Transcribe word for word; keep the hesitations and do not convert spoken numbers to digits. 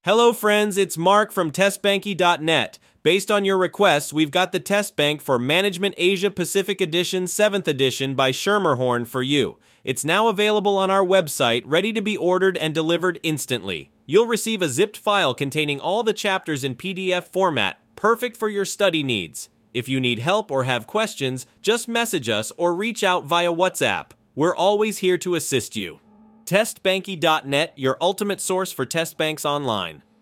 Hello friends, it's Mark from test banky dot net. Based on your requests, we've got the test bank for Management Asia Pacific Edition seventh Edition by Schermerhorn for you. It's now available on our website, ready to be ordered and delivered instantly. You'll receive a zipped file containing all the chapters in P D F format, perfect for your study needs. If you need help or have questions, just message us or reach out via WhatsApp. We're always here to assist you. test banky dot net, your ultimate source for test banks online.